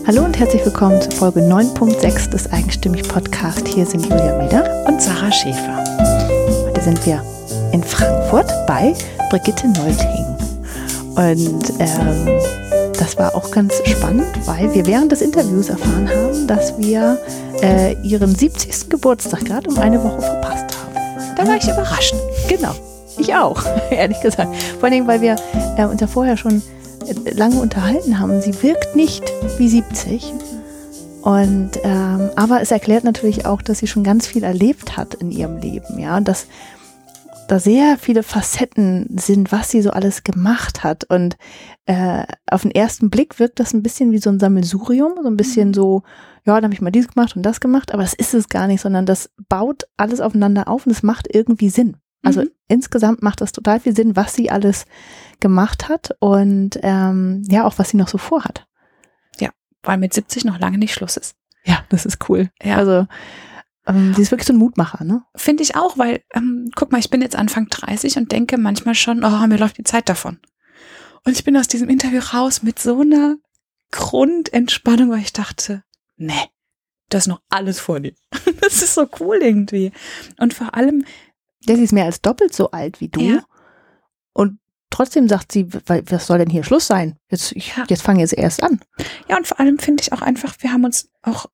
Hallo und herzlich willkommen zu Folge 9.6 des Eigenstimmig-Podcast. Hier sind Julia Meder und Sarah Schäfer. Heute sind wir in Frankfurt bei Brigitte Nolting. Und das war auch ganz spannend, weil wir während des Interviews erfahren haben, dass wir ihren 70. Geburtstag gerade um eine Woche verpasst haben. Da war ich überrascht. Genau, ich auch, ehrlich gesagt. Vor allem, weil wir uns ja vorher schon lange unterhalten haben. Sie wirkt nicht wie 70. Und, aber es erklärt natürlich auch, dass sie schon ganz viel erlebt hat in ihrem Leben. Ja? Und dass da sehr viele Facetten sind, was sie so alles gemacht hat. Und auf den ersten Blick wirkt das ein bisschen wie so ein Sammelsurium. So ein bisschen so, ja, dann habe ich mal dies gemacht und das gemacht. Aber das ist es gar nicht, sondern das baut alles aufeinander auf und es macht irgendwie Sinn. Also insgesamt macht das total viel Sinn, was sie alles gemacht hat und ja, auch was sie noch so vorhat. Ja, weil mit 70 noch lange nicht Schluss ist. Ja, das ist cool. Ja. Also sie ist wirklich so ein Mutmacher, ne? Finde ich auch, weil, guck mal, ich bin jetzt Anfang 30 und denke manchmal schon, oh, mir läuft die Zeit davon. Und ich bin aus diesem Interview raus mit so einer Grundentspannung, weil ich dachte, nee, das ist noch alles vor dir. Das ist so cool irgendwie. Und vor allem, sie ist mehr als doppelt so alt wie du. Ja. Und trotzdem sagt sie, was soll denn hier Schluss sein? Jetzt fange ich jetzt erst an. Ja, und vor allem finde ich auch einfach, wir haben uns auch,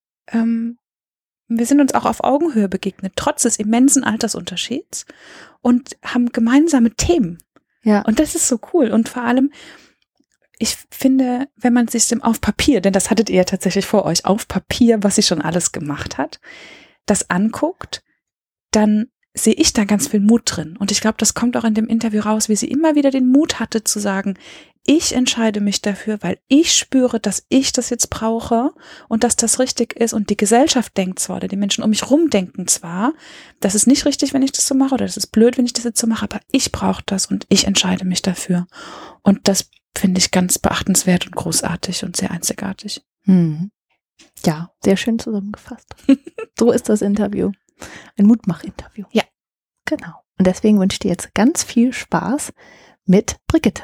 wir sind uns auch auf Augenhöhe begegnet, trotz des immensen Altersunterschieds und haben gemeinsame Themen. Ja. Und das ist so cool. Und vor allem, ich finde, wenn man sich auf Papier, denn das hattet ihr ja tatsächlich vor euch, auf Papier, was sie schon alles gemacht hat, das anguckt, dann sehe ich da ganz viel Mut drin. Und ich glaube, das kommt auch in dem Interview raus, wie sie immer wieder den Mut hatte zu sagen, ich entscheide mich dafür, weil ich spüre, dass ich das jetzt brauche und dass das richtig ist. Und die Gesellschaft denkt zwar, oder die Menschen um mich rum denken zwar, das ist nicht richtig, wenn ich das so mache, oder das ist blöd, wenn ich das jetzt so mache, aber ich brauche das und ich entscheide mich dafür. Und das finde ich ganz beachtenswert und großartig und sehr einzigartig. Ja, sehr schön zusammengefasst. So ist das Interview. Ein Mutmach-Interview. Ja. Genau. Und deswegen wünsche ich dir jetzt ganz viel Spaß mit Brigitte.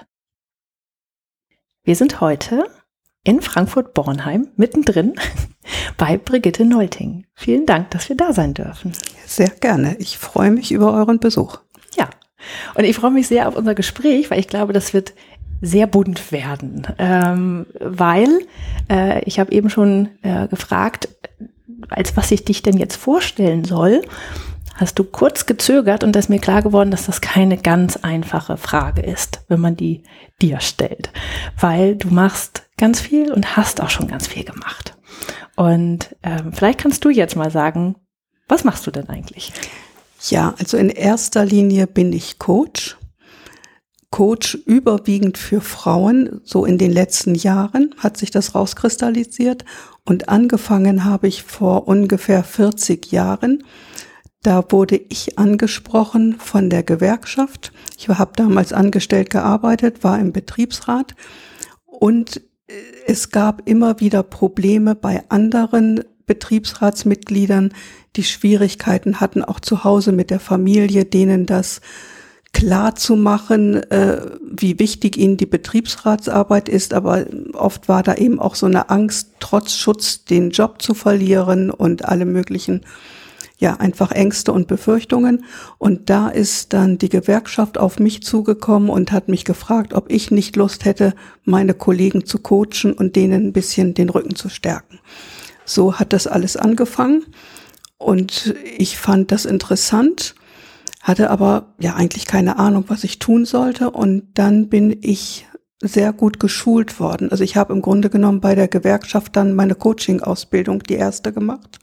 Wir sind heute in Frankfurt-Bornheim, mittendrin, bei Brigitte Nolting. Vielen Dank, dass wir da sein dürfen. Sehr gerne. Ich freue mich über euren Besuch. Ja. Und ich freue mich sehr auf unser Gespräch, weil ich glaube, das wird sehr bunt werden. Weil ich habe eben schon gefragt, als was ich dich denn jetzt vorstellen soll, hast du kurz gezögert und da ist mir klar geworden, dass das keine ganz einfache Frage ist, wenn man die dir stellt. Weil du machst ganz viel und hast auch schon ganz viel gemacht. Und vielleicht kannst du jetzt mal sagen, was machst du denn eigentlich? Ja, also in erster Linie bin ich Coach. Coach überwiegend für Frauen. So in den letzten Jahren hat sich das rauskristallisiert. Und angefangen habe ich vor ungefähr 40 Jahren. Da wurde ich angesprochen von der Gewerkschaft. Ich habe damals angestellt gearbeitet, war im Betriebsrat. Und es gab immer wieder Probleme bei anderen Betriebsratsmitgliedern, die Schwierigkeiten hatten, auch zu Hause mit der Familie, denen das klar zu machen, wie wichtig ihnen die Betriebsratsarbeit ist, aber oft war da eben auch so eine Angst, trotz Schutz den Job zu verlieren und alle möglichen, ja, einfach Ängste und Befürchtungen. Und da ist dann die Gewerkschaft auf mich zugekommen und hat mich gefragt, ob ich nicht Lust hätte, meine Kollegen zu coachen und denen ein bisschen den Rücken zu stärken. So hat das alles angefangen und ich fand das interessant, hatte aber ja eigentlich keine Ahnung, was ich tun sollte. Und dann bin ich sehr gut geschult worden. Also ich habe im Grunde genommen bei der Gewerkschaft dann meine Coaching-Ausbildung, die erste, gemacht.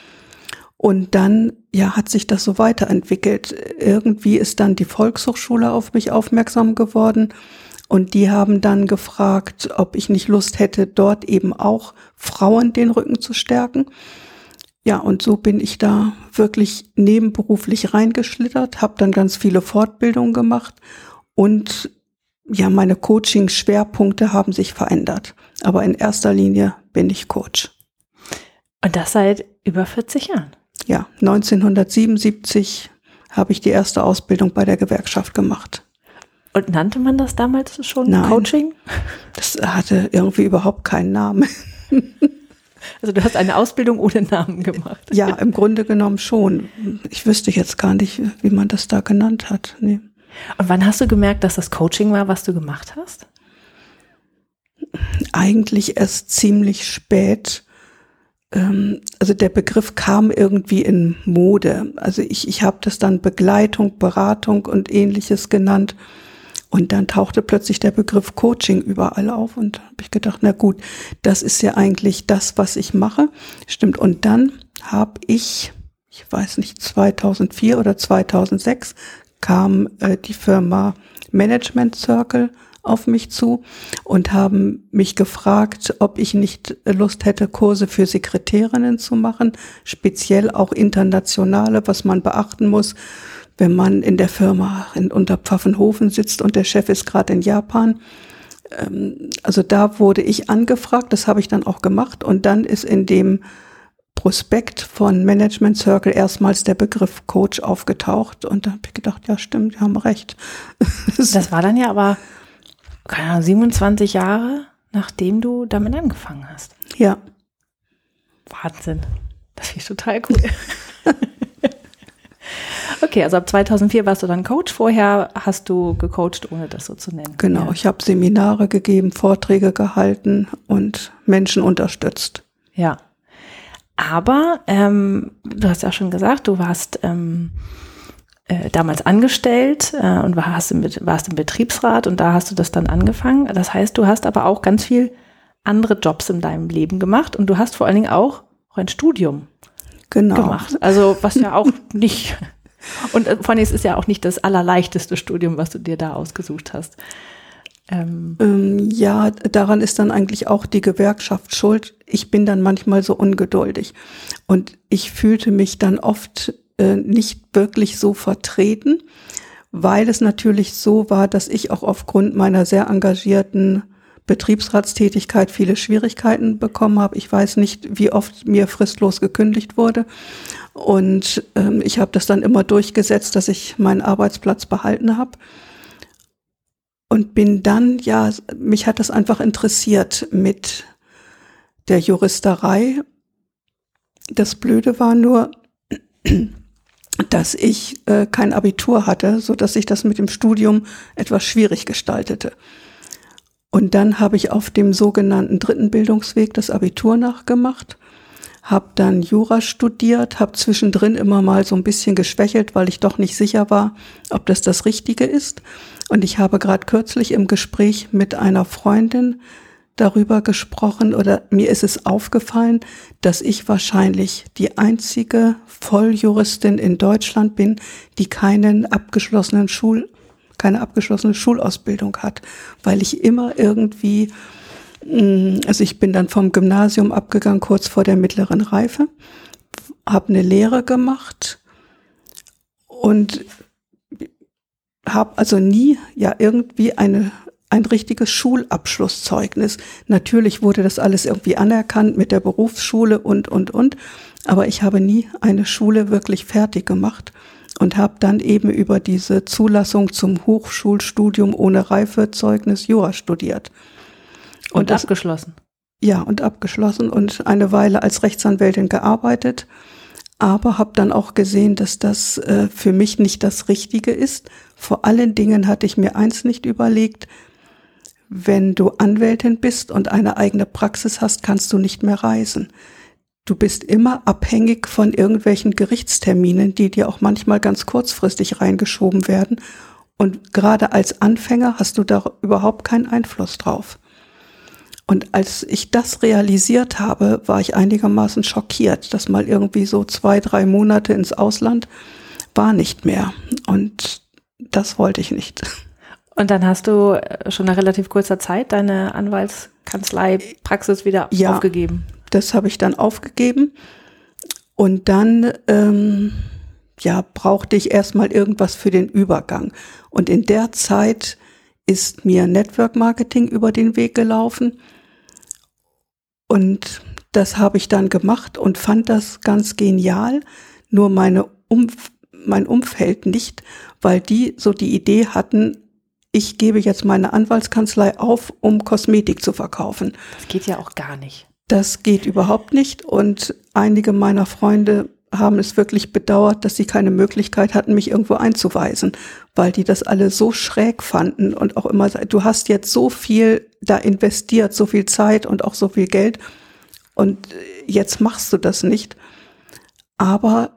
Und dann, ja, hat sich das so weiterentwickelt. Irgendwie ist dann die Volkshochschule auf mich aufmerksam geworden. Und die haben dann gefragt, ob ich nicht Lust hätte, dort eben auch Frauen den Rücken zu stärken. Ja, und so bin ich da wirklich nebenberuflich reingeschlittert, habe dann ganz viele Fortbildungen gemacht und ja, meine Coaching-Schwerpunkte haben sich verändert. Aber in erster Linie bin ich Coach. Und das seit über 40 Jahren? Ja, 1977 habe ich die erste Ausbildung bei der Gewerkschaft gemacht. Und nannte man das damals schon Nein, Coaching? Das hatte irgendwie überhaupt keinen Namen. Also du hast eine Ausbildung ohne Namen gemacht. Ja, im Grunde genommen schon. Ich wüsste jetzt gar nicht, wie man das da genannt hat. Nee. Und wann hast du gemerkt, dass das Coaching war, was du gemacht hast? Eigentlich erst ziemlich spät. Also der Begriff kam irgendwie in Mode. Also ich habe das dann Begleitung, Beratung und Ähnliches genannt. Und dann tauchte plötzlich der Begriff Coaching überall auf und habe ich gedacht, na gut, das ist ja eigentlich das, was ich mache. Stimmt. Und dann habe ich weiß nicht, 2004 oder 2006 kam die Firma Management Circle auf mich zu und haben mich gefragt, ob ich nicht Lust hätte, Kurse für Sekretärinnen zu machen, speziell auch internationale, was man beachten muss, wenn man in der Firma in Unterpfaffenhofen sitzt und der Chef ist gerade in Japan. Also da wurde ich angefragt, das habe ich dann auch gemacht und dann ist in dem Prospekt von Management Circle erstmals der Begriff Coach aufgetaucht und da habe ich gedacht, ja stimmt, die haben recht. Das war dann ja aber, keine Ahnung, 27 Jahre, nachdem du damit angefangen hast. Ja. Wahnsinn. Das finde ich total cool. Okay, also ab 2004 warst du dann Coach. Vorher hast du gecoacht, ohne das so zu nennen. Genau, ja. Ich habe Seminare gegeben, Vorträge gehalten und Menschen unterstützt. Ja, aber du hast ja schon gesagt, du warst damals angestellt und warst im Betriebsrat und da hast du das dann angefangen. Das heißt, du hast aber auch ganz viel andere Jobs in deinem Leben gemacht und du hast vor allen Dingen auch ein Studium gemacht. Also was ja auch nicht... Und vor allem, es ist ja auch nicht das allerleichteste Studium, was du dir da ausgesucht hast. Ja, daran ist dann eigentlich auch die Gewerkschaft schuld. Ich bin dann manchmal so ungeduldig. Und ich fühlte mich dann oft nicht wirklich so vertreten, weil es natürlich so war, dass ich auch aufgrund meiner sehr engagierten Betriebsratstätigkeit viele Schwierigkeiten bekommen habe. Ich weiß nicht, wie oft mir fristlos gekündigt wurde. Und ich habe das dann immer durchgesetzt, dass ich meinen Arbeitsplatz behalten habe. Und bin dann, ja, mich hat das einfach interessiert mit der Juristerei. Das Blöde war nur, dass ich kein Abitur hatte, so dass ich das mit dem Studium etwas schwierig gestaltete. Und dann habe ich auf dem sogenannten dritten Bildungsweg das Abitur nachgemacht, habe dann Jura studiert, habe zwischendrin immer mal so ein bisschen geschwächelt, weil ich doch nicht sicher war, ob das Richtige ist. Und ich habe gerade kürzlich im Gespräch mit einer Freundin darüber gesprochen oder mir ist es aufgefallen, dass ich wahrscheinlich die einzige Volljuristin in Deutschland bin, die keine abgeschlossene Schulausbildung hat, weil ich immer irgendwie, also ich bin dann vom Gymnasium abgegangen, kurz vor der mittleren Reife, habe eine Lehre gemacht und habe also nie ja irgendwie ein richtiges Schulabschlusszeugnis. Natürlich wurde das alles irgendwie anerkannt mit der Berufsschule und, aber ich habe nie eine Schule wirklich fertig gemacht. Und habe dann eben über diese Zulassung zum Hochschulstudium ohne Reifezeugnis Jura studiert. Und abgeschlossen? Ja, und abgeschlossen und eine Weile als Rechtsanwältin gearbeitet, aber habe dann auch gesehen, dass das für mich nicht das Richtige ist. Vor allen Dingen hatte ich mir eins nicht überlegt, wenn du Anwältin bist und eine eigene Praxis hast, kannst du nicht mehr reisen. Du bist immer abhängig von irgendwelchen Gerichtsterminen, die dir auch manchmal ganz kurzfristig reingeschoben werden. Und gerade als Anfänger hast du da überhaupt keinen Einfluss drauf. Und als ich das realisiert habe, war ich einigermaßen schockiert, dass mal irgendwie so 2-3 Monate ins Ausland war nicht mehr. Und das wollte ich nicht. Und dann hast du schon nach relativ kurzer Zeit deine Anwaltskanzlei-Praxis wieder aufgegeben? Das habe ich dann aufgegeben und dann brauchte ich erstmal irgendwas für den Übergang. Und in der Zeit ist mir Network Marketing über den Weg gelaufen und das habe ich dann gemacht und fand das ganz genial. Nur mein Umfeld nicht, weil die so die Idee hatten, ich gebe jetzt meine Anwaltskanzlei auf, um Kosmetik zu verkaufen. Das geht ja auch gar nicht. Das geht überhaupt nicht. Und einige meiner Freunde haben es wirklich bedauert, dass sie keine Möglichkeit hatten, mich irgendwo einzuweisen, weil die das alle so schräg fanden und auch immer, du hast jetzt so viel da investiert, so viel Zeit und auch so viel Geld und jetzt machst du das nicht. Aber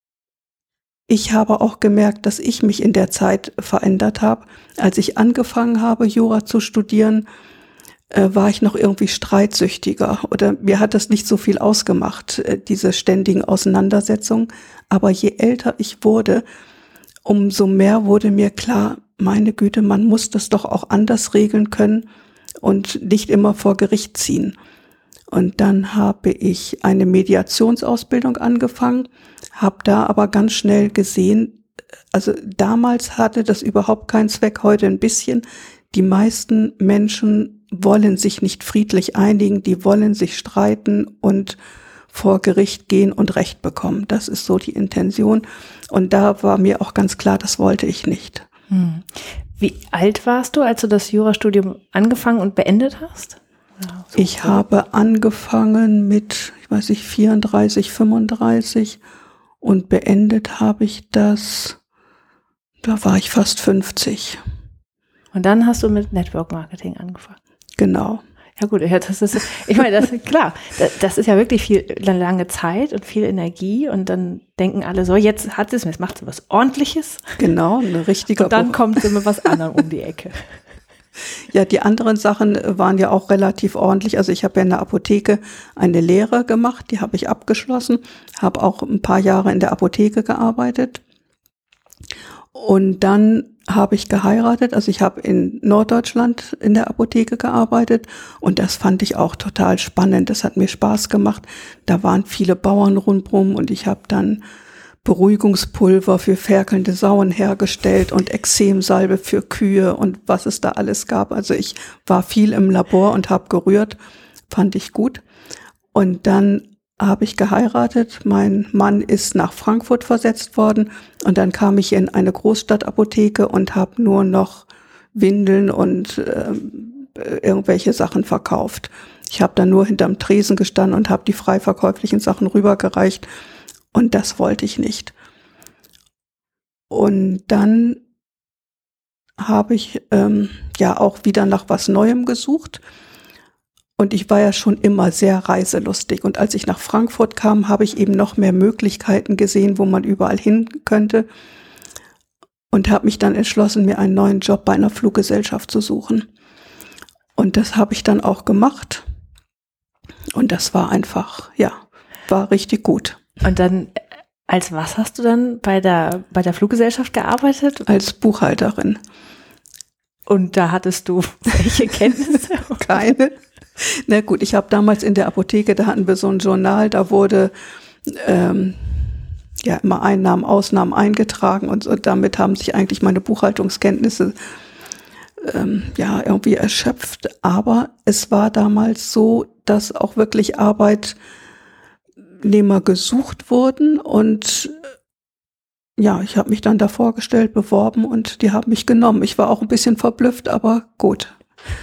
ich habe auch gemerkt, dass ich mich in der Zeit verändert habe. Als ich angefangen habe, Jura zu studieren, war ich noch irgendwie streitsüchtiger oder mir hat das nicht so viel ausgemacht, diese ständigen Auseinandersetzungen. Aber je älter ich wurde, umso mehr wurde mir klar, meine Güte, man muss das doch auch anders regeln können und nicht immer vor Gericht ziehen. Und dann habe ich eine Mediationsausbildung angefangen, habe da aber ganz schnell gesehen, also damals hatte das überhaupt keinen Zweck, heute ein bisschen. Die meisten Menschen wollen sich nicht friedlich einigen, die wollen sich streiten und vor Gericht gehen und Recht bekommen. Das ist so die Intention. Und da war mir auch ganz klar, das wollte ich nicht. Wie alt warst du, als du das Jurastudium angefangen und beendet hast? Ich habe angefangen mit, 34, 35 und beendet habe ich das, da war ich fast 50. Und dann hast du mit Network Marketing angefangen. Genau. Ja gut, das ist, ich meine, das ist klar, das ist ja wirklich viel, lange Zeit und viel Energie und dann denken alle so, jetzt macht sie was Ordentliches. Genau, eine richtige. Und dann kommt sie mit was anderem um die Ecke. Ja, die anderen Sachen waren ja auch relativ ordentlich. Also ich habe ja in der Apotheke eine Lehre gemacht, die habe ich abgeschlossen, habe auch ein paar Jahre in der Apotheke gearbeitet. Und dann habe ich geheiratet, also ich habe in Norddeutschland in der Apotheke gearbeitet und das fand ich auch total spannend, das hat mir Spaß gemacht. Da waren viele Bauern rundherum und ich habe dann Beruhigungspulver für ferkelnde Sauen hergestellt und Ekzemsalbe für Kühe und was es da alles gab. Also ich war viel im Labor und habe gerührt, fand ich gut. Und dann habe ich geheiratet. Mein Mann ist nach Frankfurt versetzt worden und dann kam ich in eine Großstadtapotheke und habe nur noch Windeln und irgendwelche Sachen verkauft. Ich habe dann nur hinterm Tresen gestanden und habe die frei verkäuflichen Sachen rübergereicht und das wollte ich nicht. Und dann habe ich auch wieder nach was Neuem gesucht. Und ich war ja schon immer sehr reiselustig. Und als ich nach Frankfurt kam, habe ich eben noch mehr Möglichkeiten gesehen, wo man überall hin könnte. Und habe mich dann entschlossen, mir einen neuen Job bei einer Fluggesellschaft zu suchen. Und das habe ich dann auch gemacht. Und das war einfach, war richtig gut. Und dann, als was hast du dann bei der Fluggesellschaft gearbeitet? Als Buchhalterin. Und da hattest du welche Kenntnisse? Keine. Na gut, ich habe damals in der Apotheke, da hatten wir so ein Journal, da wurde immer Einnahmen, Ausnahmen eingetragen und damit haben sich eigentlich meine Buchhaltungskenntnisse irgendwie erschöpft. Aber es war damals so, dass auch wirklich Arbeitnehmer gesucht wurden und ich habe mich dann da vorgestellt, beworben und die haben mich genommen. Ich war auch ein bisschen verblüfft, aber gut.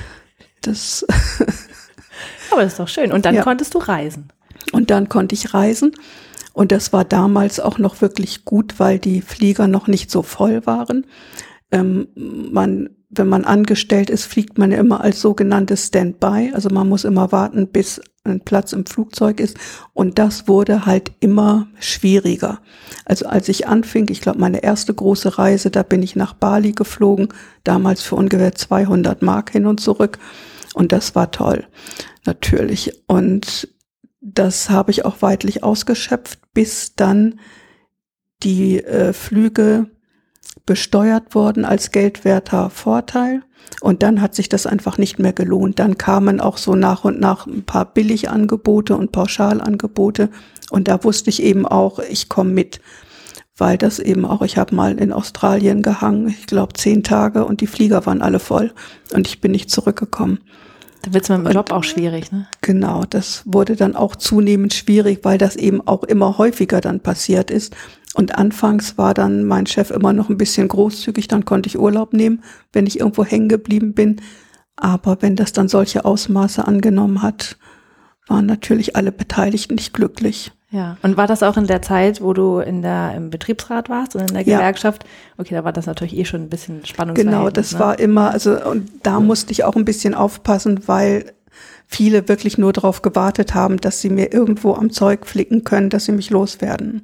Aber das ist doch schön. Und dann konntest du reisen. Und dann konnte ich reisen. Und das war damals auch noch wirklich gut, weil die Flieger noch nicht so voll waren. Wenn man angestellt ist, fliegt man ja immer als sogenanntes Standby. Also man muss immer warten, bis ein Platz im Flugzeug ist. Und das wurde halt immer schwieriger. Also als ich anfing, ich glaube meine erste große Reise, da bin ich nach Bali geflogen, damals für ungefähr 200 Mark hin und zurück. Und das war toll, natürlich. Und das habe ich auch weitlich ausgeschöpft, bis dann die Flüge besteuert wurden als geldwerter Vorteil. Und dann hat sich das einfach nicht mehr gelohnt. Dann kamen auch so nach und nach ein paar Billigangebote und Pauschalangebote. Und da wusste ich eben auch, ich komme mit. Weil das eben auch, ich habe mal in Australien gehangen, ich glaube 10 Tage und die Flieger waren alle voll. Und ich bin nicht zurückgekommen. Da wird es mit dem Job auch schwierig, ne? Genau, das wurde dann auch zunehmend schwierig, weil das eben auch immer häufiger dann passiert ist. Und anfangs war dann mein Chef immer noch ein bisschen großzügig, dann konnte ich Urlaub nehmen, wenn ich irgendwo hängen geblieben bin. Aber wenn das dann solche Ausmaße angenommen hat, waren natürlich alle Beteiligten nicht glücklich. Ja, und war das auch in der Zeit, wo du im Betriebsrat warst und in der Gewerkschaft? Okay, da war das natürlich schon ein bisschen Spannungsverhältnis. Genau, das war immer, und da musste ich auch ein bisschen aufpassen, weil viele wirklich nur darauf gewartet haben, dass sie mir irgendwo am Zeug flicken können, dass sie mich loswerden.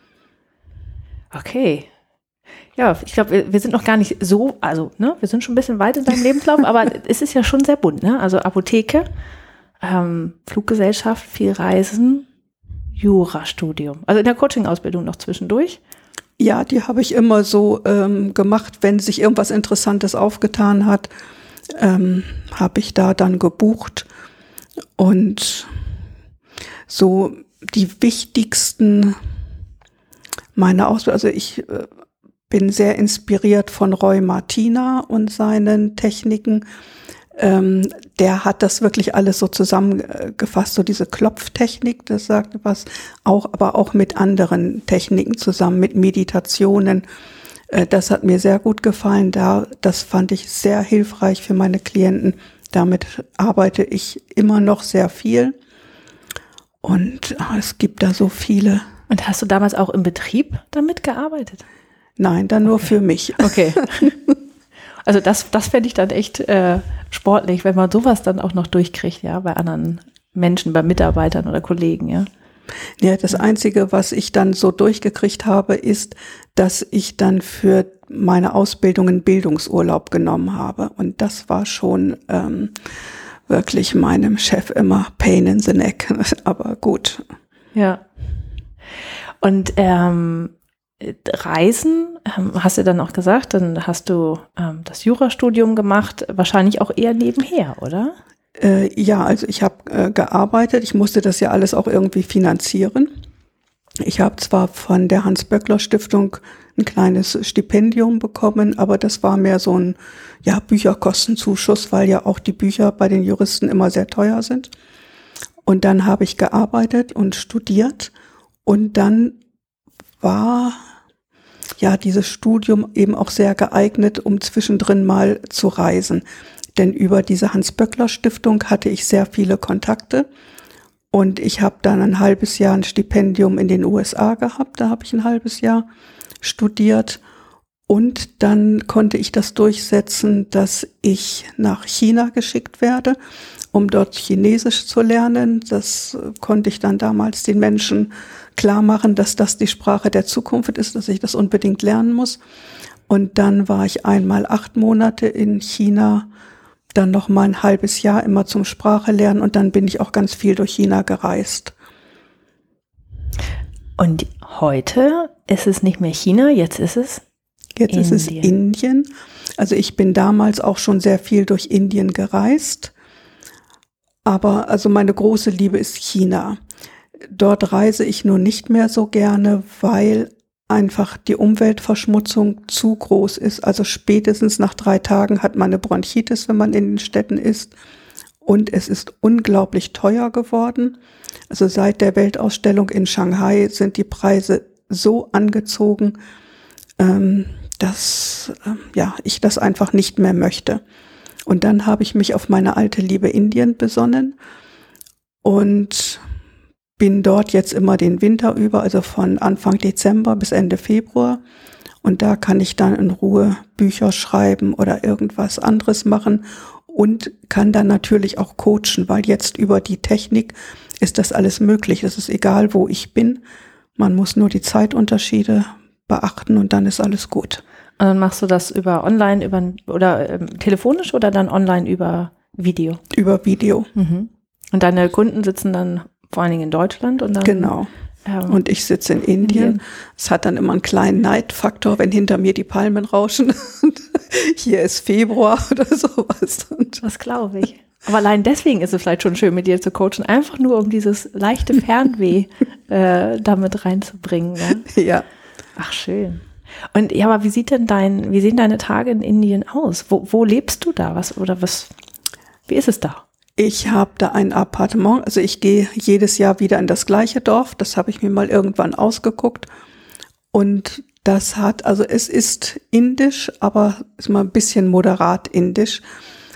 Okay. Ja, ich glaube, wir sind noch gar nicht so, wir sind schon ein bisschen weit in deinem Lebenslauf, aber es ist ja schon sehr bunt, ne? Also Apotheke, Fluggesellschaft, viel Reisen, Jurastudium. Also in der Coaching-Ausbildung noch zwischendurch? Ja, die habe ich immer so gemacht, wenn sich irgendwas Interessantes aufgetan hat, habe ich da dann gebucht. Und so die wichtigsten meiner Ausbildung, also ich bin sehr inspiriert von Roy Martina und seinen Techniken. Der hat das wirklich alles so zusammengefasst, so diese Klopftechnik, das sagt was, aber auch mit anderen Techniken zusammen, mit Meditationen. Das hat mir sehr gut gefallen. Das fand ich sehr hilfreich für meine Klienten. Damit arbeite ich immer noch sehr viel. Und es gibt da so viele. Und hast du damals auch im Betrieb damit gearbeitet? Nein, dann nur für mich. Okay. Also das fände ich dann echt sportlich, wenn man sowas dann auch noch durchkriegt, ja, bei anderen Menschen, bei Mitarbeitern oder Kollegen, ja. Ja, das Einzige, was ich dann so durchgekriegt habe, ist, dass ich dann für meine Ausbildung einen Bildungsurlaub genommen habe. Und das war schon wirklich meinem Chef immer Pain in the neck. Aber gut. Ja. Und Reisen, hast du dann auch gesagt, dann hast du das Jurastudium gemacht, wahrscheinlich auch eher nebenher, oder? Ja, also ich habe gearbeitet, ich musste das ja alles auch irgendwie finanzieren. Ich habe zwar von der Hans-Böckler-Stiftung ein kleines Stipendium bekommen, aber das war mehr so ein Bücherkostenzuschuss, weil ja auch die Bücher bei den Juristen immer sehr teuer sind. Und dann habe ich gearbeitet und studiert und dann war dieses Studium eben auch sehr geeignet, um zwischendrin mal zu reisen. Denn über diese Hans-Böckler-Stiftung hatte ich sehr viele Kontakte und ich habe dann ein halbes Jahr ein Stipendium in den USA gehabt. Da habe ich ein halbes Jahr studiert und dann konnte ich das durchsetzen, dass ich nach China geschickt werde, um dort Chinesisch zu lernen. Das konnte ich dann damals den Menschen klar machen, dass das die Sprache der Zukunft ist, dass ich das unbedingt lernen muss. Und dann war ich einmal 8 Monate in China, dann noch mal ein halbes Jahr immer zum Sprache lernen und dann bin ich auch ganz viel durch China gereist. Und heute ist es nicht mehr China, jetzt ist es Indien. Ist es Indien. Also ich bin damals auch schon sehr viel durch Indien gereist, aber also meine große Liebe ist China. Dort reise ich nur nicht mehr so gerne, weil einfach die Umweltverschmutzung zu groß ist. Also spätestens nach 3 Tagen hat man eine Bronchitis, wenn man in den Städten ist. Und es ist unglaublich teuer geworden. Also seit der Weltausstellung in Shanghai sind die Preise so angezogen, dass ich das einfach nicht mehr möchte. Und dann habe ich mich auf meine alte Liebe Indien besonnen und bin dort jetzt immer den Winter über, also von Anfang Dezember bis Ende Februar. Und da kann ich dann in Ruhe Bücher schreiben oder irgendwas anderes machen und kann dann natürlich auch coachen, weil jetzt über die Technik ist das alles möglich. Es ist egal, wo ich bin. Man muss nur die Zeitunterschiede beachten und dann ist alles gut. Und dann machst du das über online, telefonisch oder dann online über Video? Über Video. Mhm. Und deine Kunden sitzen dann vor allen Dingen in Deutschland und dann. Genau. Und ich sitze in Indien. Es hat dann immer einen kleinen Neidfaktor, wenn hinter mir die Palmen rauschen. Hier ist Februar oder sowas. Das glaube ich. Aber allein deswegen ist es vielleicht schon schön, mit dir zu coachen. Einfach nur, um dieses leichte Fernweh damit reinzubringen. Ja? Ja. Ach, schön. Und ja, aber wie sehen deine Tage in Indien aus? Wo lebst du da? Wie ist es da? Ich habe da ein Appartement, also ich gehe jedes Jahr wieder in das gleiche Dorf, das habe ich mir mal irgendwann ausgeguckt und es ist indisch, aber ist mal ein bisschen moderat indisch.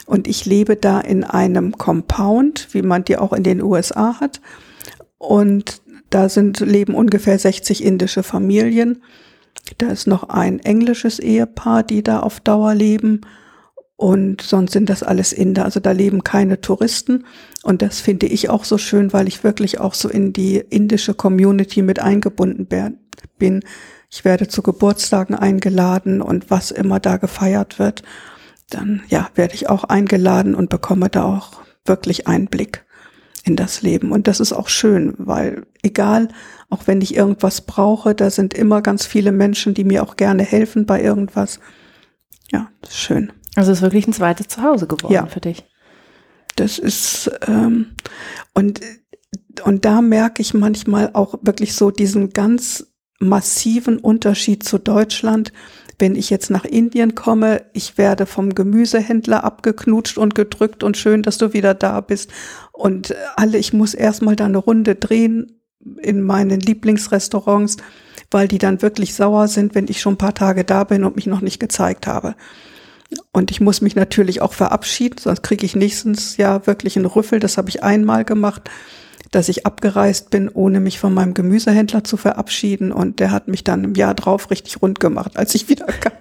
Und ich lebe da in einem Compound, wie man die auch in den USA hat. Und da leben ungefähr 60 indische Familien. Da ist noch ein englisches Ehepaar, die da auf Dauer leben. Und sonst sind das alles Inder. Also da leben keine Touristen. Und das finde ich auch so schön, weil ich wirklich auch so in die indische Community mit eingebunden bin. Ich werde zu Geburtstagen eingeladen und was immer da gefeiert wird, dann werde ich auch eingeladen und bekomme da auch wirklich Einblick in das Leben. Und das ist auch schön, weil egal, auch wenn ich irgendwas brauche, da sind immer ganz viele Menschen, die mir auch gerne helfen bei irgendwas. Ja, das ist schön. Also es ist wirklich ein zweites Zuhause geworden für dich. Das ist, und da merke ich manchmal auch wirklich so diesen ganz massiven Unterschied zu Deutschland. Wenn ich jetzt nach Indien komme, ich werde vom Gemüsehändler abgeknutscht und gedrückt und schön, dass du wieder da bist. Und ich muss erstmal da eine Runde drehen in meinen Lieblingsrestaurants, weil die dann wirklich sauer sind, wenn ich schon ein paar Tage da bin und mich noch nicht gezeigt habe. Und ich muss mich natürlich auch verabschieden, sonst kriege ich nächstes Jahr wirklich einen Rüffel. Das habe ich einmal gemacht, dass ich abgereist bin, ohne mich von meinem Gemüsehändler zu verabschieden. Und der hat mich dann im Jahr drauf richtig rund gemacht, als ich wieder kam.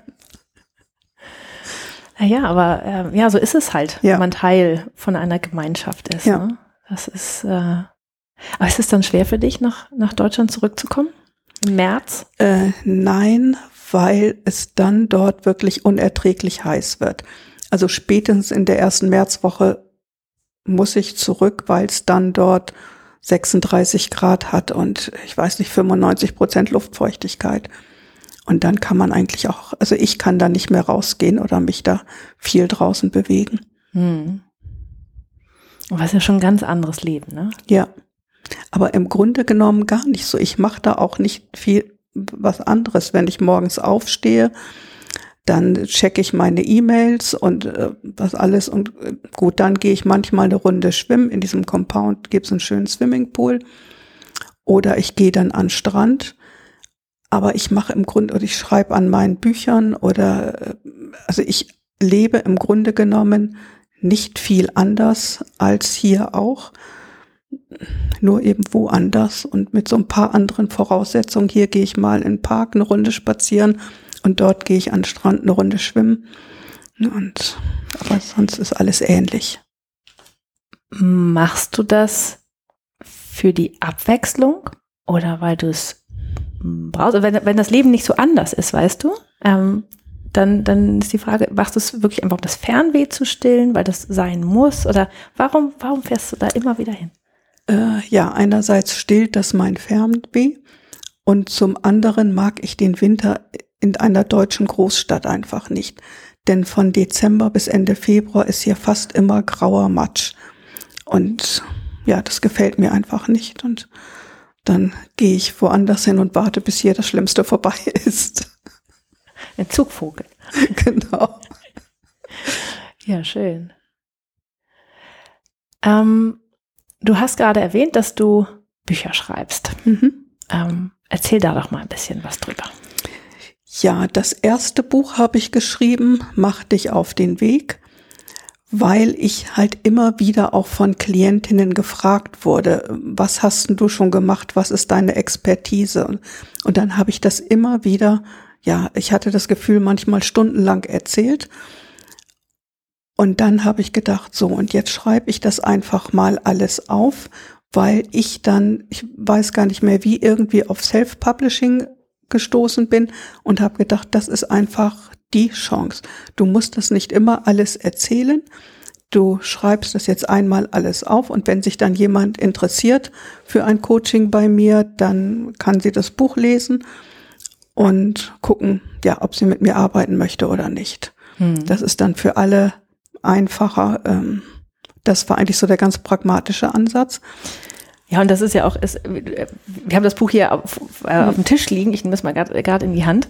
Ja, aber so ist es halt, wenn man Teil von einer Gemeinschaft ist. Ja. Ne? Das ist. Aber ist es dann schwer für dich, nach Deutschland zurückzukommen? Im März? Nein, weil es dann dort wirklich unerträglich heiß wird. Also spätestens in der ersten Märzwoche muss ich zurück, weil es dann dort 36 Grad hat und ich weiß nicht, 95% Luftfeuchtigkeit. Und dann kann man eigentlich auch, also ich kann da nicht mehr rausgehen oder mich da viel draußen bewegen. Was ist ja schon ein ganz anderes Leben, ne? Ja, aber im Grunde genommen gar nicht so. Ich mache da auch nicht viel was anderes. Wenn ich morgens aufstehe, dann checke ich meine E-Mails und was alles. Und gut, dann gehe ich manchmal eine Runde schwimmen. In diesem Compound gibt es einen schönen Swimmingpool. Oder ich gehe dann an den Strand. Aber ich mache im Grunde, oder ich schreibe an meinen Büchern also ich lebe im Grunde genommen nicht viel anders als hier auch. Nur eben woanders und mit so ein paar anderen Voraussetzungen. Hier gehe ich mal in den Park eine Runde spazieren und dort gehe ich an den Strand eine Runde schwimmen. Aber sonst ist alles ähnlich. Machst du das für die Abwechslung oder weil du es brauchst? Wenn das Leben nicht so anders ist, weißt du, dann ist die Frage, machst du es wirklich einfach, um das Fernweh zu stillen, weil das sein muss? Oder warum fährst du da immer wieder hin? Einerseits stillt das mein Fernweh und zum anderen mag ich den Winter in einer deutschen Großstadt einfach nicht. Denn von Dezember bis Ende Februar ist hier fast immer grauer Matsch. Und das gefällt mir einfach nicht. Und dann gehe ich woanders hin und warte, bis hier das Schlimmste vorbei ist. Ein Zugvogel. Genau. Ja, schön. Du hast gerade erwähnt, dass du Bücher schreibst. Erzähl da doch mal ein bisschen was drüber. Ja, das erste Buch habe ich geschrieben, Mach dich auf den Weg, weil ich halt immer wieder auch von Klientinnen gefragt wurde, was hast denn du schon gemacht, was ist deine Expertise? Und dann habe ich das immer wieder, ich hatte das Gefühl, manchmal stundenlang erzählt. Und dann habe ich gedacht, so, und jetzt schreibe ich das einfach mal alles auf, weil ich weiß gar nicht mehr, wie, irgendwie auf Self-Publishing gestoßen bin und habe gedacht, das ist einfach die Chance. Du musst das nicht immer alles erzählen. Du schreibst das jetzt einmal alles auf und wenn sich dann jemand interessiert für ein Coaching bei mir, dann kann sie das Buch lesen und gucken, ob sie mit mir arbeiten möchte oder nicht. Das ist dann für alle einfacher. Das war eigentlich so der ganz pragmatische Ansatz. Ja, und das ist ja auch, wir haben das Buch hier auf dem Tisch liegen, ich nehme das mal gerade in die Hand.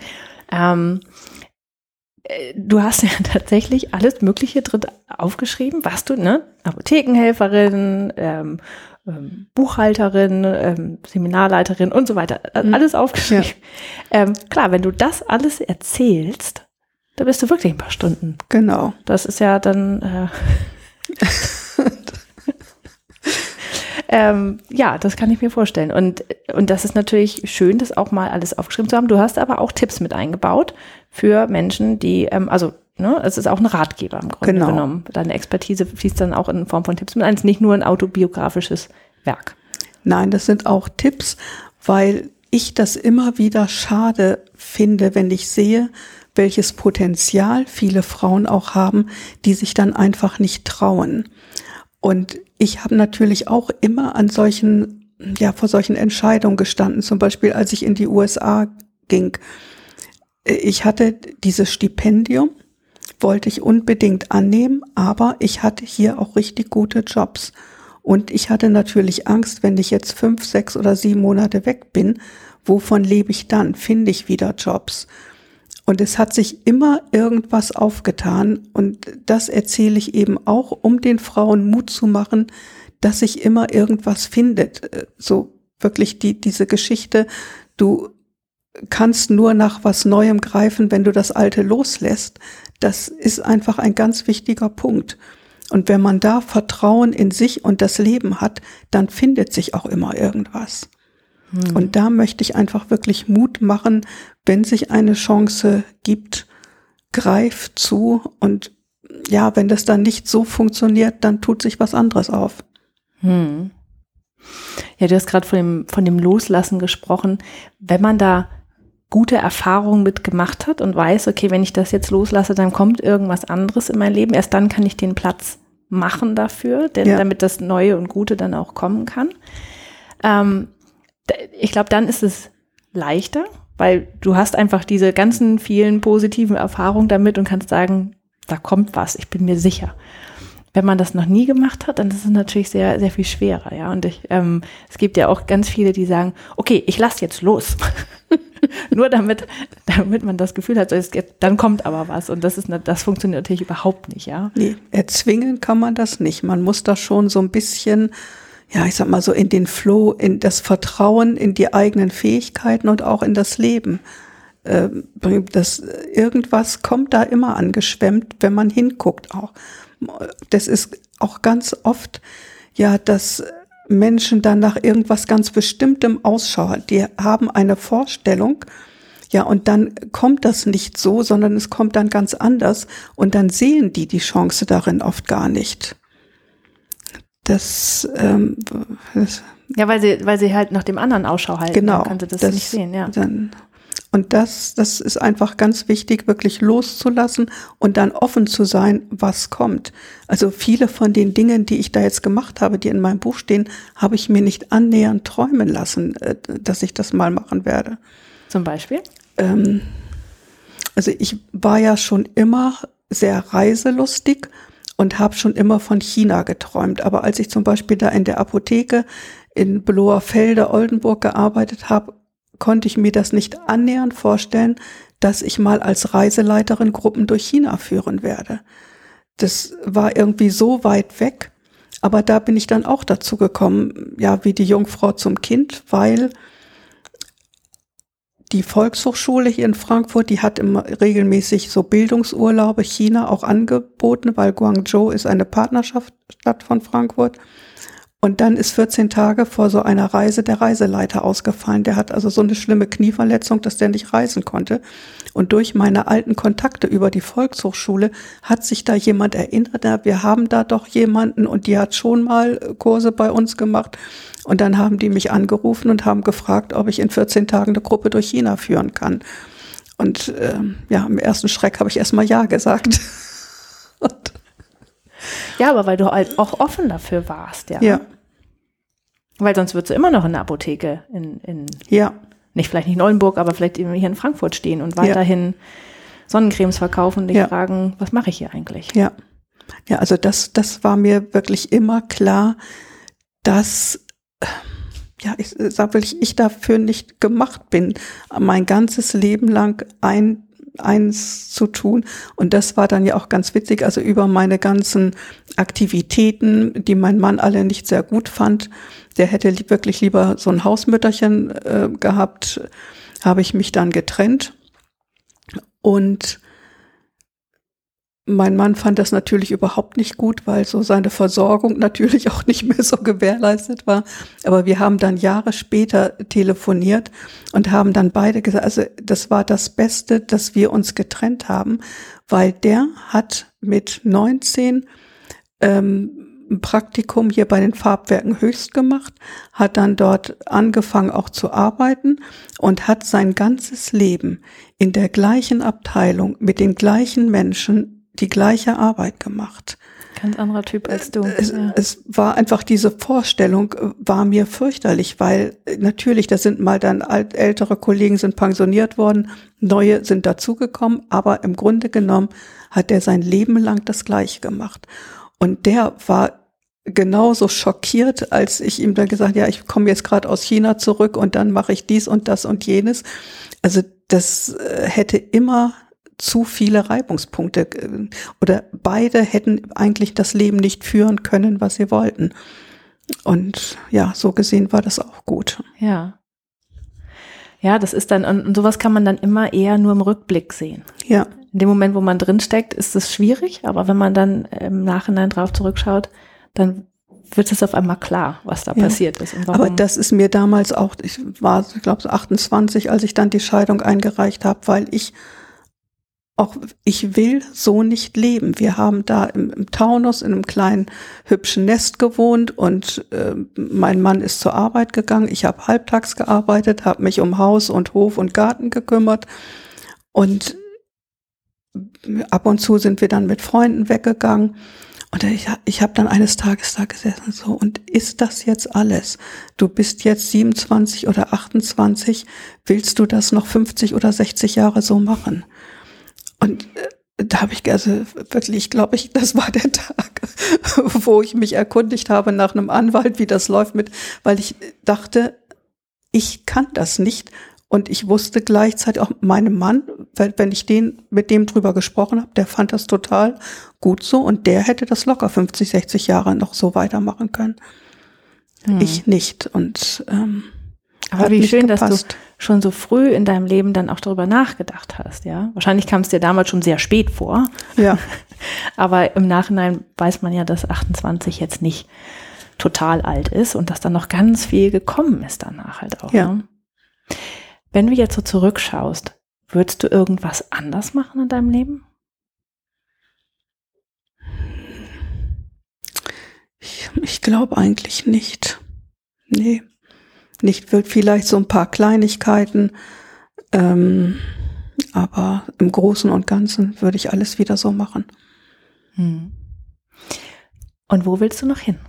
Du hast ja tatsächlich alles Mögliche drin aufgeschrieben, was du, ne? Apothekenhelferin, Buchhalterin, Seminarleiterin und so weiter, alles aufgeschrieben. Ja. Klar, wenn du das alles erzählst, da bist du wirklich ein paar Stunden. Genau. Das ist ja dann, ja, das kann ich mir vorstellen. Und das ist natürlich schön, das auch mal alles aufgeschrieben zu haben. Du hast aber auch Tipps mit eingebaut für Menschen, die, es ist auch ein Ratgeber im Grunde genommen. Deine Expertise fließt dann auch in Form von Tipps mit ein. Es ist nicht nur ein autobiografisches Werk. Nein, das sind auch Tipps, weil ich das immer wieder schade finde, wenn ich sehe, welches Potenzial viele Frauen auch haben, die sich dann einfach nicht trauen. Und ich habe natürlich auch immer vor solchen Entscheidungen gestanden. Zum Beispiel, als ich in die USA ging. Ich hatte dieses Stipendium, wollte ich unbedingt annehmen, aber ich hatte hier auch richtig gute Jobs. Und ich hatte natürlich Angst, wenn ich jetzt 5, 6 oder 7 Monate weg bin, wovon lebe ich dann? Finde ich wieder Jobs? Und es hat sich immer irgendwas aufgetan und das erzähle ich eben auch, um den Frauen Mut zu machen, dass sich immer irgendwas findet. So wirklich diese Geschichte, du kannst nur nach was Neuem greifen, wenn du das Alte loslässt. Das ist einfach ein ganz wichtiger Punkt. Und wenn man da Vertrauen in sich und das Leben hat, dann findet sich auch immer irgendwas. Und da möchte ich einfach wirklich Mut machen, wenn sich eine Chance gibt, greif zu. Und ja, wenn das dann nicht so funktioniert, dann tut sich was anderes auf. Ja, du hast gerade von dem Loslassen gesprochen. Wenn man da gute Erfahrungen mitgemacht hat und weiß, okay, wenn ich das jetzt loslasse, dann kommt irgendwas anderes in mein Leben. Erst dann kann ich den Platz machen dafür, damit das Neue und Gute dann auch kommen kann. Ich glaube, dann ist es leichter, weil du hast einfach diese ganzen vielen positiven Erfahrungen damit und kannst sagen, da kommt was, ich bin mir sicher. Wenn man das noch nie gemacht hat, dann ist es natürlich sehr, sehr viel schwerer, ja. Und es gibt ja auch ganz viele, die sagen, okay, ich lasse jetzt los. Nur damit man das Gefühl hat, dann kommt aber was. Und das funktioniert natürlich überhaupt nicht, ja. Nee, erzwingen kann man das nicht. Man muss da schon so ein bisschen, ja, ich sag mal so in den Flow, in das Vertrauen in die eigenen Fähigkeiten und auch in das Leben. Irgendwas kommt da immer angeschwemmt, wenn man hinguckt auch. Das ist auch ganz oft, ja, dass Menschen dann nach irgendwas ganz Bestimmtem Ausschau halten. Die haben eine Vorstellung, ja, und dann kommt das nicht so, sondern es kommt dann ganz anders und dann sehen die Chance darin oft gar nicht. Ja, weil sie halt nach dem anderen Ausschau halten. Genau. Dann könnte das nicht sehen, ja. Und das ist einfach ganz wichtig, wirklich loszulassen und dann offen zu sein, was kommt. Also viele von den Dingen, die ich da jetzt gemacht habe, die in meinem Buch stehen, habe ich mir nicht annähernd träumen lassen, dass ich das mal machen werde. Zum Beispiel? Also ich war ja schon immer sehr reiselustig und habe schon immer von China geträumt. Aber als ich zum Beispiel da in der Apotheke in Bloerfelde, Oldenburg gearbeitet habe, konnte ich mir das nicht annähernd vorstellen, dass ich mal als Reiseleiterin Gruppen durch China führen werde. Das war irgendwie so weit weg, aber da bin ich dann auch dazu gekommen, ja, wie die Jungfrau zum Kind, weil die Volkshochschule hier in Frankfurt, die hat immer regelmäßig so Bildungsurlaube China auch angeboten, weil Guangzhou ist eine Partnerschaftsstadt von Frankfurt. Und dann ist 14 Tage vor so einer Reise der Reiseleiter ausgefallen. Der hat also so eine schlimme Knieverletzung, dass der nicht reisen konnte. Und durch meine alten Kontakte über die Volkshochschule hat sich da jemand erinnert, wir haben da doch jemanden und die hat schon mal Kurse bei uns gemacht. Und dann haben die mich angerufen und haben gefragt, ob ich in 14 Tagen eine Gruppe durch China führen kann. Und ja, im ersten Schreck habe ich erstmal Ja gesagt. Ja, aber weil du halt auch offen dafür warst, ja. Ja. Weil sonst würdest du immer noch in der Apotheke vielleicht nicht in Oldenburg, aber vielleicht hier in Frankfurt stehen und weiterhin Sonnencremes verkaufen und dich fragen, was mache ich hier eigentlich? Ja. Ja, also das war mir wirklich immer klar, dass ich dafür nicht gemacht bin, mein ganzes Leben lang eins zu tun. Und das war dann ja auch ganz witzig, also über meine ganzen Aktivitäten, die mein Mann alle nicht sehr gut fand, der hätte wirklich lieber so ein Hausmütterchen gehabt, habe ich mich dann getrennt. Und Mein Mann fand das natürlich überhaupt nicht gut, weil so seine Versorgung natürlich auch nicht mehr so gewährleistet war. Aber wir haben dann Jahre später telefoniert und haben dann beide gesagt, also das war das Beste, dass wir uns getrennt haben, weil der hat mit 19 ein Praktikum hier bei den Farbwerken Höchst gemacht, hat dann dort angefangen auch zu arbeiten und hat sein ganzes Leben in der gleichen Abteilung mit den gleichen Menschen die gleiche Arbeit gemacht. Ganz anderer Typ als du. Es war einfach, diese Vorstellung war mir fürchterlich, weil natürlich, da sind mal dann ältere Kollegen sind pensioniert worden, neue sind dazugekommen, aber im Grunde genommen hat er sein Leben lang das Gleiche gemacht. Und der war genauso schockiert, als ich ihm dann gesagt, ja, ich komme jetzt gerade aus China zurück und dann mache ich dies und das und jenes. Also das hätte immer zu viele Reibungspunkte oder beide hätten eigentlich das Leben nicht führen können, was sie wollten. Und ja, so gesehen war das auch gut. Ja. Ja, das ist dann, und sowas kann man dann immer eher nur im Rückblick sehen. Ja. In dem Moment, wo man drinsteckt, ist es schwierig, aber wenn man dann im Nachhinein drauf zurückschaut, dann wird es auf einmal klar, was da passiert ist. Und warum. Aber das ist mir damals auch, ich war, ich glaube, so 28, als ich dann die Scheidung eingereicht habe, weil ich will so nicht leben. Wir haben da im Taunus in einem kleinen, hübschen Nest gewohnt und mein Mann ist zur Arbeit gegangen. Ich habe halbtags gearbeitet, habe mich um Haus und Hof und Garten gekümmert und ab und zu sind wir dann mit Freunden weggegangen. Und ich habe dann eines Tages da gesessen so, und ist das jetzt alles? Du bist jetzt 27 oder 28, willst du das noch 50 oder 60 Jahre so machen? Und da habe ich also wirklich, glaube ich, das war der Tag, wo ich mich erkundigt habe nach einem Anwalt, wie das läuft weil ich dachte, ich kann das nicht. Und ich wusste gleichzeitig auch meinem Mann, wenn ich mit dem drüber gesprochen habe, der fand das total gut so und der hätte das locker 50, 60 Jahre noch so weitermachen können. Ich nicht. Und aber wie schön, dass du schon so früh in deinem Leben dann auch darüber nachgedacht hast, ja? Wahrscheinlich kam es dir damals schon sehr spät vor. Ja. Aber im Nachhinein weiß man ja, dass 28 jetzt nicht total alt ist und dass dann noch ganz viel gekommen ist danach halt auch. Ja. Ne? Wenn du jetzt so zurückschaust, würdest du irgendwas anders machen in deinem Leben? Ich glaube eigentlich nicht. Nee. Nicht, vielleicht so ein paar Kleinigkeiten, aber im Großen und Ganzen würde ich alles wieder so machen. Und wo willst du noch hin?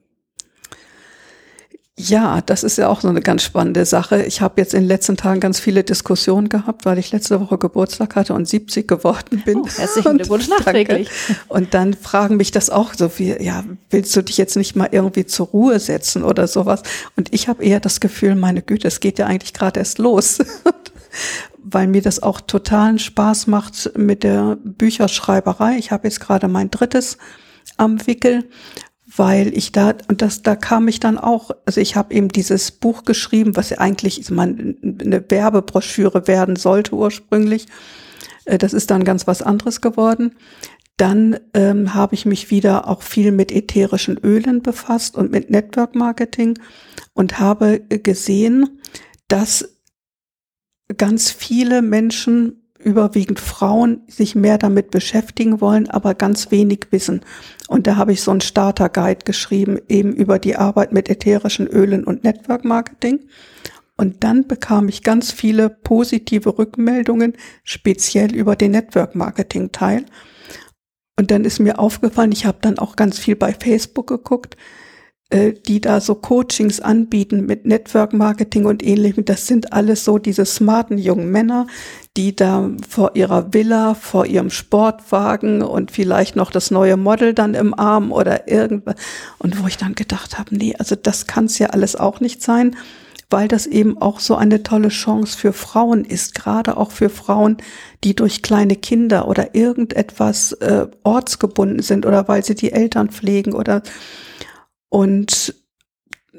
Ja, das ist ja auch so eine ganz spannende Sache. Ich habe jetzt in den letzten Tagen ganz viele Diskussionen gehabt, weil ich letzte Woche Geburtstag hatte und 70 geworden bin. Oh, herzlichen Glückwunsch nachträglich. Und dann fragen mich das auch so viel, ja, willst du dich jetzt nicht mal irgendwie zur Ruhe setzen oder sowas? Und ich habe eher das Gefühl, meine Güte, es geht ja eigentlich gerade erst los. Weil mir das auch totalen Spaß macht mit der Bücherschreiberei. Ich habe jetzt gerade mein 3. am Wickel. Weil ich da kam ich dann auch, also ich habe eben dieses Buch geschrieben, was ja eigentlich eine Werbebroschüre werden sollte ursprünglich. Das ist dann ganz was anderes geworden. Dann habe ich mich wieder auch viel mit ätherischen Ölen befasst und mit Network Marketing und habe gesehen, dass ganz viele Menschen, überwiegend Frauen, sich mehr damit beschäftigen wollen, aber ganz wenig wissen. Und da habe ich so einen Starter-Guide geschrieben, eben über die Arbeit mit ätherischen Ölen und Network Marketing. Und dann bekam ich ganz viele positive Rückmeldungen, speziell über den Network Marketing Teil. Und dann ist mir aufgefallen, ich habe dann auch ganz viel bei Facebook geguckt, die da so Coachings anbieten mit Network Marketing und ähnlichem. Das sind alles so diese smarten jungen Männer, die da vor ihrer Villa, vor ihrem Sportwagen und vielleicht noch das neue Model dann im Arm oder irgendwas. Und wo ich dann gedacht habe, nee, also das kann es ja alles auch nicht sein, weil das eben auch so eine tolle Chance für Frauen ist, gerade auch für Frauen, die durch kleine Kinder oder irgendetwas ortsgebunden sind oder weil sie die Eltern pflegen oder. Und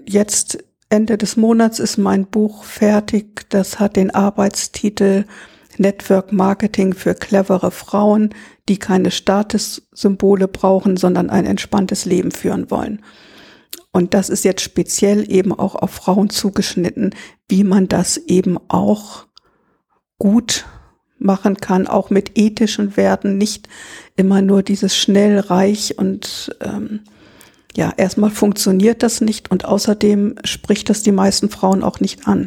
jetzt Ende des Monats ist mein Buch fertig. Das hat den Arbeitstitel Network Marketing für clevere Frauen, die keine Statussymbole brauchen, sondern ein entspanntes Leben führen wollen. Und das ist jetzt speziell eben auch auf Frauen zugeschnitten, wie man das eben auch gut machen kann, auch mit ethischen Werten, nicht immer nur dieses schnell, reich und erstmal funktioniert das nicht und außerdem spricht das die meisten Frauen auch nicht an.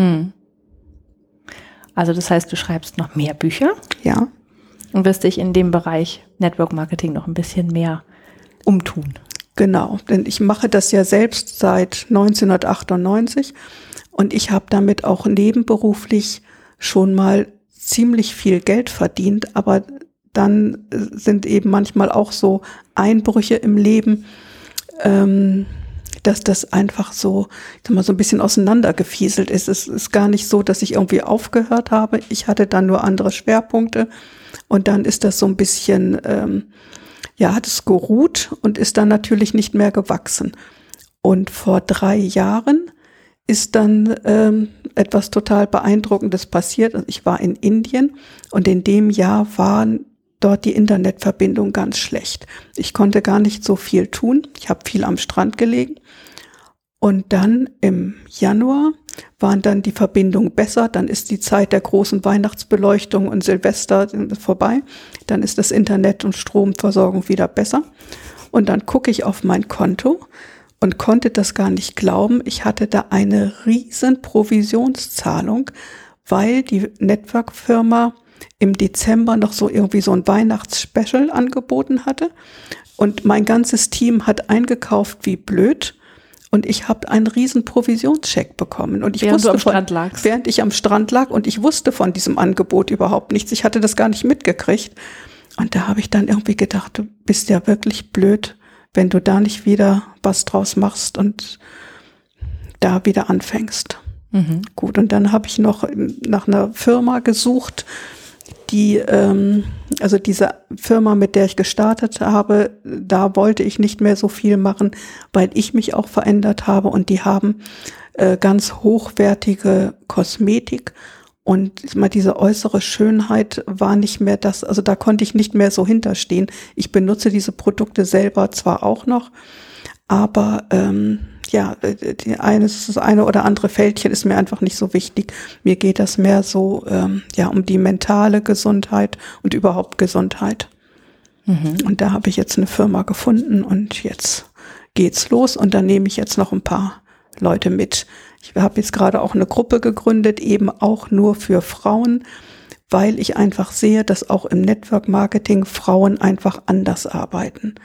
Also das heißt, du schreibst noch mehr Bücher? Ja. Und wirst dich in dem Bereich Network Marketing noch ein bisschen mehr umtun? Genau, denn ich mache das ja selbst seit 1998 und ich habe damit auch nebenberuflich schon mal ziemlich viel Geld verdient, aber dann sind eben manchmal auch so Einbrüche im Leben, dass das einfach so, ich sag mal, so ein bisschen auseinandergefieselt ist. Es ist gar nicht so, dass ich irgendwie aufgehört habe. Ich hatte dann nur andere Schwerpunkte und dann ist das so ein bisschen, hat es geruht und ist dann natürlich nicht mehr gewachsen. Und vor 3 Jahren ist dann etwas total Beeindruckendes passiert. Also ich war in Indien und in dem Jahr waren dort die Internetverbindung ganz schlecht. Ich konnte gar nicht so viel tun. Ich habe viel am Strand gelegen. Und dann im Januar waren dann die Verbindungen besser. Dann ist die Zeit der großen Weihnachtsbeleuchtung und Silvester vorbei. Dann ist das Internet und Stromversorgung wieder besser. Und dann gucke ich auf mein Konto und konnte das gar nicht glauben. Ich hatte da eine riesen Provisionszahlung, weil die Network-Firma im Dezember noch so irgendwie so ein Weihnachtsspecial angeboten hatte. Und mein ganzes Team hat eingekauft wie blöd. Und ich habe einen riesen Provisionscheck bekommen. Und während ich am Strand lag und ich wusste von diesem Angebot überhaupt nichts. Ich hatte das gar nicht mitgekriegt. Und da habe ich dann irgendwie gedacht, du bist ja wirklich blöd, wenn du da nicht wieder was draus machst und da wieder anfängst. Gut, und dann habe ich noch nach einer Firma gesucht, die, also diese Firma, mit der ich gestartet habe, da wollte ich nicht mehr so viel machen, weil ich mich auch verändert habe und die haben ganz hochwertige Kosmetik und mal diese äußere Schönheit war nicht mehr das, also da konnte ich nicht mehr so hinterstehen. Ich benutze diese Produkte selber zwar auch noch, aber das eine oder andere Fältchen ist mir einfach nicht so wichtig. Mir geht das mehr so um die mentale Gesundheit und überhaupt Gesundheit. Und da habe ich jetzt eine Firma gefunden und jetzt geht's los und dann nehme ich jetzt noch ein paar Leute mit. Ich habe jetzt gerade auch eine Gruppe gegründet, eben auch nur für Frauen, weil ich einfach sehe, dass auch im Network Marketing Frauen einfach anders arbeiten.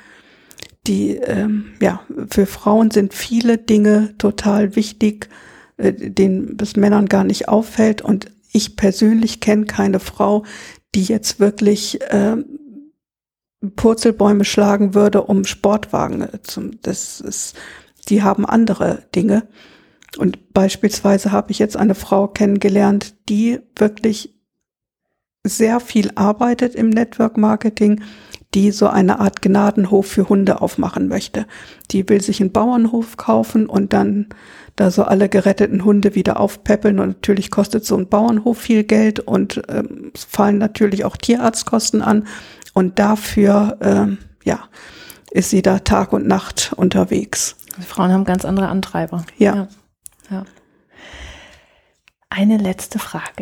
Für Frauen sind viele Dinge total wichtig, denen es Männern gar nicht auffällt. Und ich persönlich kenne keine Frau, die jetzt wirklich Purzelbäume schlagen würde, um Sportwagen die haben andere Dinge. Und beispielsweise habe ich jetzt eine Frau kennengelernt, die wirklich sehr viel arbeitet im Network Marketing, die so eine Art Gnadenhof für Hunde aufmachen möchte. Die will sich einen Bauernhof kaufen und dann da so alle geretteten Hunde wieder aufpäppeln. Und natürlich kostet so ein Bauernhof viel Geld und es fallen natürlich auch Tierarztkosten an. Und dafür, ist sie da Tag und Nacht unterwegs. Die Frauen haben ganz andere Antreiber. Ja. Eine letzte Frage.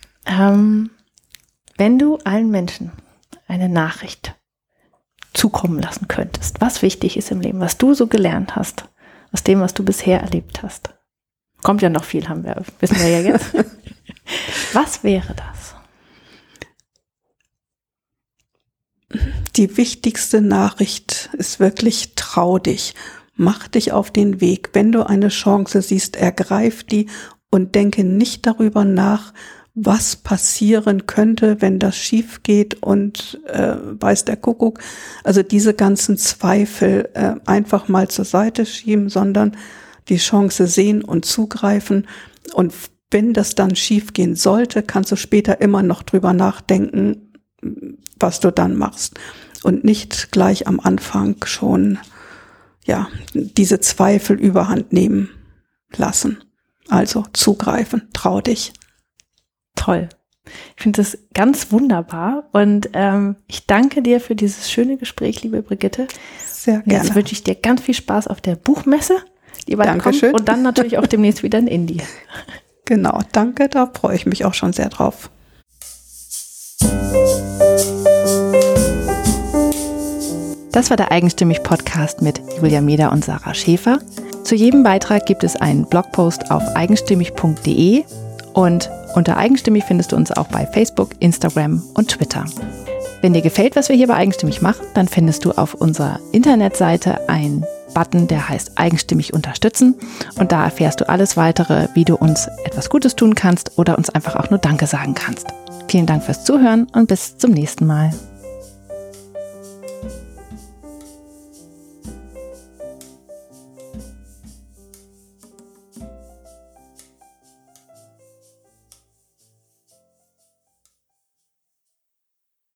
Wenn du allen Menschen eine Nachricht zukommen lassen könntest, was wichtig ist im Leben, was du so gelernt hast, aus dem, was du bisher erlebt hast. Kommt ja noch viel, wissen wir ja jetzt. Was wäre das? Die wichtigste Nachricht ist wirklich: trau dich, mach dich auf den Weg. Wenn du eine Chance siehst, ergreif die und denke nicht darüber nach, was passieren könnte, wenn das schief geht und weiß der Kuckuck. Also diese ganzen Zweifel einfach mal zur Seite schieben, sondern die Chance sehen und zugreifen. Und wenn das dann schief gehen sollte, kannst du später immer noch drüber nachdenken, was du dann machst. Und nicht gleich am Anfang schon diese Zweifel überhand nehmen lassen. Also zugreifen, trau dich. Toll. Ich finde das ganz wunderbar und ich danke dir für dieses schöne Gespräch, liebe Brigitte. Sehr gerne. Jetzt wünsche ich dir ganz viel Spaß auf der Buchmesse, die bald Dankeschön. kommt und dann natürlich auch demnächst wieder in Indien. Genau, danke, da freue ich mich auch schon sehr drauf. Das war der Eigenstimmig-Podcast mit Julia Meder und Sarah Schäfer. Zu jedem Beitrag gibt es einen Blogpost auf eigenstimmig.de und unter Eigenstimmig findest du uns auch bei Facebook, Instagram und Twitter. Wenn dir gefällt, was wir hier bei Eigenstimmig machen, dann findest du auf unserer Internetseite einen Button, der heißt Eigenstimmig unterstützen und da erfährst du alles weitere, wie du uns etwas Gutes tun kannst oder uns einfach auch nur Danke sagen kannst. Vielen Dank fürs Zuhören und bis zum nächsten Mal.